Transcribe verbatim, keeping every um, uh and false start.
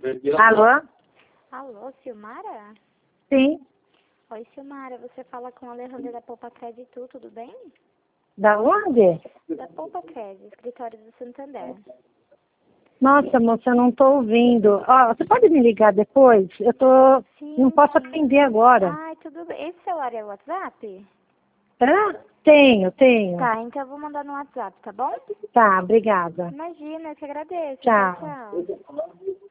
Alô? Alô, Silmara? Sim. Oi, Silmara, você fala com a Alejandra da Poupa Crédito, tudo bem? Da onde? Da Poupa Crédito, escritório do Santander. Nossa, moça, eu não tô ouvindo. Ó, você pode me ligar depois? Eu tô... Sim, Não posso sim. atender agora. Ai, tudo bem. Esse celular é o WhatsApp? Hã? Tenho, tenho. Tá, então eu vou mandar no WhatsApp, tá bom? Tá, obrigada. Imagina, eu que agradeço. Tchau. Tchau, tchau.